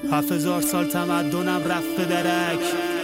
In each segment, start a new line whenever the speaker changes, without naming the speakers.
7000 سال تمدنم رفت به درک.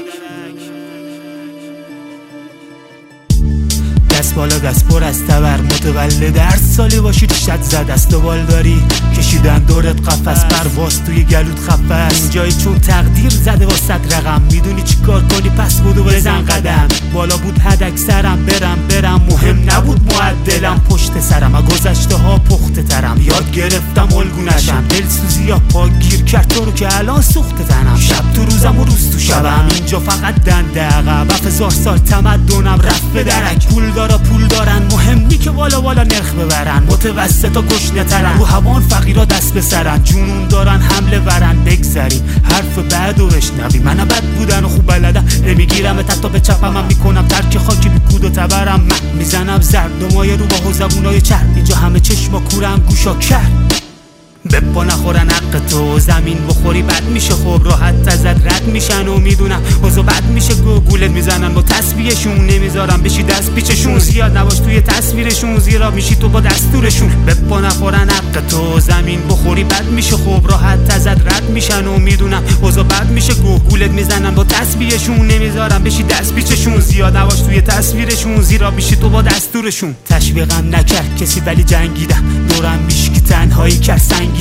دست بالا دست پر از تبر، متولد هر سالی باشی شد زد دست و بال داری، کشیدن دورت قفس، پرواز توی گلوت خفه. اینجایی چون تقدیر زده واسط رقم، میدونی چی کار کنی پس بودو بزن قدم. بالا بود حد اکثرم، برم مهم نبود معدلم، پشت سرم گذشته ها پخته ترم، یاد گرفتم الگو نشم. دلسوزی یا پا گیر کرد تو رو که الان سوخته تنم، شب تو روزم و روز تو شبم، اینجا فقط دنده عقب. 7000 سال تمدنم رفت به درک. پول دارن مهمی که بالا نرخ ببرن، متوسطا گشنه ترن، رو هوان فقیرا دست به سرن، جنون دارن حمله ورن. بگذریم حرف بعد و بشنویم، من بد بودن و خوب بلدم، نمیگیرم تا به چپم، من میکنم ترک خاکی بی کود و تبرم، من میزنم زرد و مایه رو با زبونای چرد، اینجا همه چشما کورم گوشا کرد. به پا نخورن حق تو، زمین بخوری بد میشه، خب راحت ازت رد میشن و میدونم اوضاع بد میشه. گولت میزنن با تسبیحشون، نمیذارم بشی دست پیچشون، زیاد نباش توی تصویرشون، زیرا میشی تو با دستورشون. به پا نخورن حق تو، زمین بخوری بد میشه، خب راحت ازت رد میشن و میدونم اوضاع بد میشه. گولت میزنن با تسبیحشون، نمیذارم بشی دست پیچشون، زیاد نباش توی تصویرشون، زیرا میشی تو با دستورشون. تشویقم نکرد کسی ولی جنگیدم، دورم میشکی تنهایی کرد سنگینم،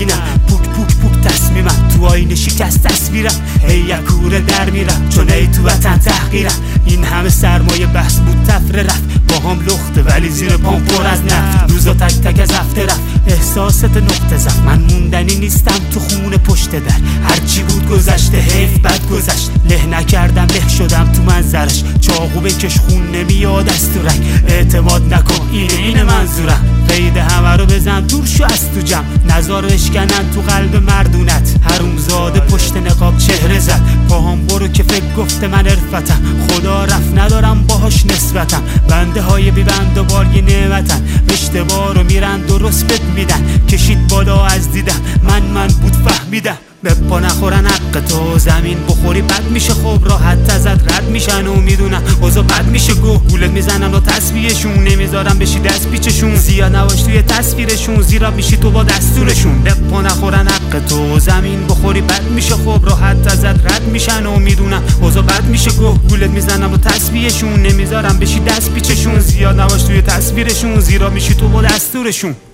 پوک تصمیمم، تو آینه شکست تصویرم، هی کوره در میرم چون ای تو وطن تحقیرم. این همه سرمایه بحث بود تفره رفت، با هم لخته ولی زیر پام پر از نفت، روزا تک از هفته رفت، احساست نقطه زفت. من موندنی نیستم تو خونه پشت در، هرچی بود گذشته حیف بد گذشت، له نکردم له شدم تو منظرش، چاقو بکش خون نمیاد از تو رنگ، اعتماد نکن اینه منظورم. قید همه رو بزن دور شو از تو جمع، نزار اشکنن تو قلب مردونت، حرومزاده پشت نقاب چهره زد، پاهم برو که فکر گفته من عرفتم، خدا رفت ندارم باهاش نسبتم، بنده های بی بند و بار یه نعمتن، اشتباه رو میرن درست بد میدن، کشید بالا از دیدم من بود فهمیدم. به پا نخورن حق تو، زمین بخوری بد میشه، خب راحت ازت رد میشن و میدونم اوضاع بد میشه. گولت میزنم با تسبیحشون، نمیذارم بشی دست پیچشون، زیاد نباش توی تصویرشون، زیرا میشی تو با دستورشون. به پا نخورن حق تو، زمین بخوری بد میشه، خب راحت ازت رد میشن و میدونم اوضاع بد میشه. گولت میزنم با تسبیحشون، نمیذارم بشی دست پیچشون، زیاد نباش توی تصویرشون، زیرا میشی تو با دستورشون.